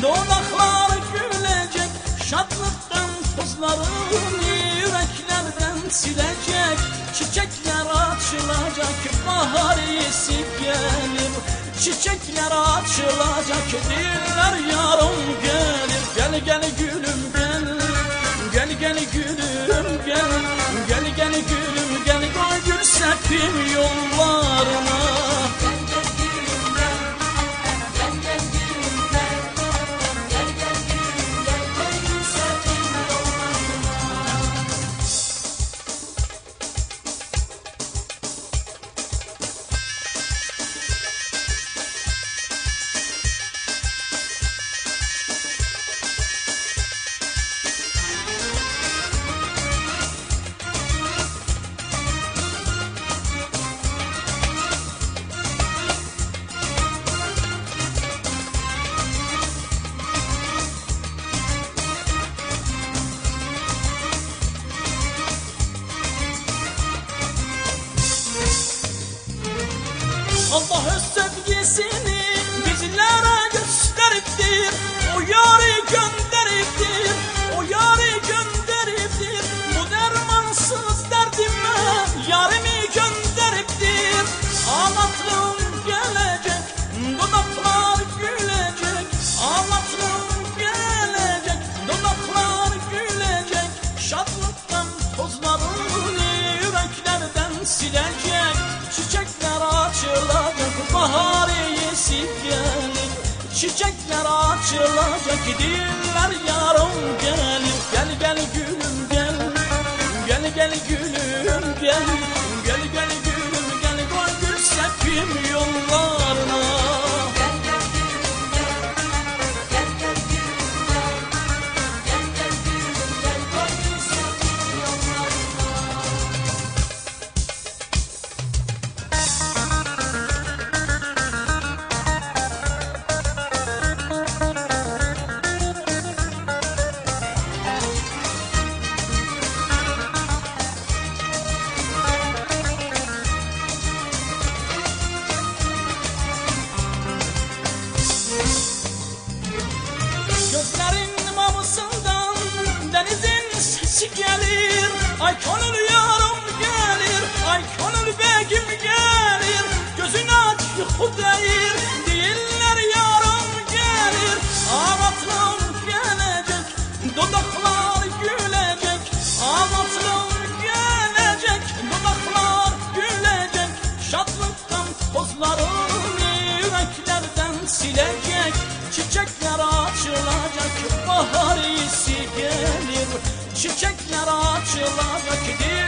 Dodaklar gülecek, şadlıktan tozlarını yüreklerden silecek. Çiçekler açılacak, bahar iyisi gelir. Çiçekler açılacak, diller yarım gelir. Gel gel gülüm gel, gel gel gülüm gel, gel gel gülüm gel, koy gül sepim yollarına. Allah öz sevgisini bizlere gösteriptir. O yarı gönderiptir, o yarı gönderiptir. Bu dermansız derdime yarımı gönderiptir. Ağlatlım gelecek, dudaklar gülecek. Ağlatlım gelecek, dudaklar gülecek. Şadlıktan tozlarını yüreklerden silecek. Çiçekler açılacak, bahar iyisi gelir. Çiçekler açılacak, diller yarım gelir. Gel gel gülüm gel, gel gel gülüm gel, gel gel gülüm gel, koy gül sepim yollarına. Gözlerin mamusundan denizin sesi gelir. Ay gönül yarım gelir, ay gönül begim gelir. Gözün aç yuhu değil, diller yarım gelir. Ağlatlım gelecek, dudaklar gülecek. Ağlatlım gelecek, dudaklar gülecek. Şadlıktan tozlarını yüreklerden silecek. Çiçekler açılacak, bahar iyisi gelir. Çiçekler açılacak,